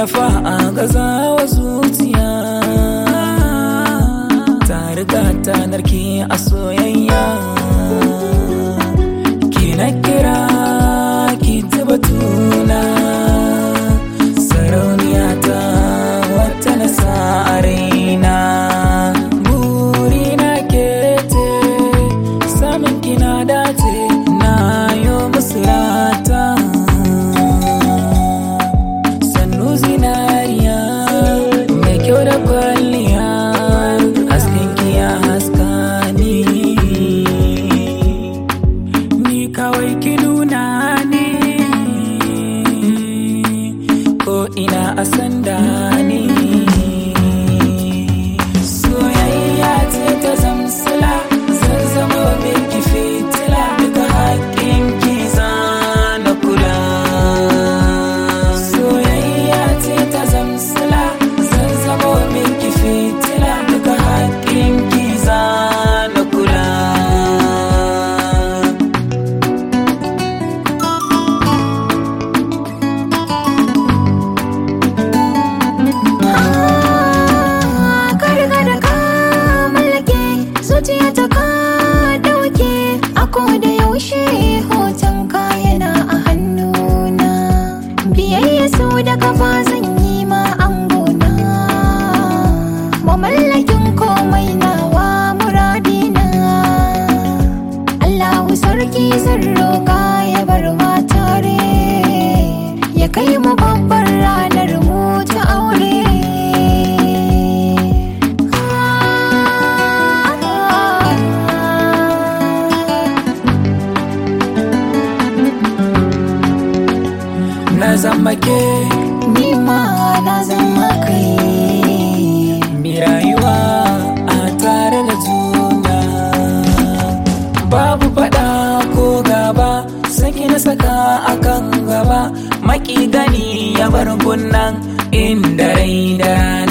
tallafa a gazawa zuciya ta riga ta narke a soyayya ki na kira ki ji batuna sarauniya ta wata na sa a raina burina ke ce samun kina dace na yo musu rata sannu zinariya mai kyau da kwalliya hasken kiya haska ni kawai ki nuna ne ko ina a sanda ne soyayya ce ta zamsila zan zama miki fitila duka haƙƙin ki zana kula soyayya ce ta zamsila zan zama miki fitila duka haƙƙin ki zana kula zuciya ta ka dauke a koda yaushe hoton ka yana a hannuna biyayya so da kafa zan yi ma angona mamallakin komai nawa muradina Allahu sarki zan roƙa ya bar ma tare ya kai mu babbar ranar mu ta aure na zama ke ni ma na zama kai mi rayuwa a tare da juna babu fada ko gaba saki na saka akan gaba maki gani ya bar gunnan inda rai da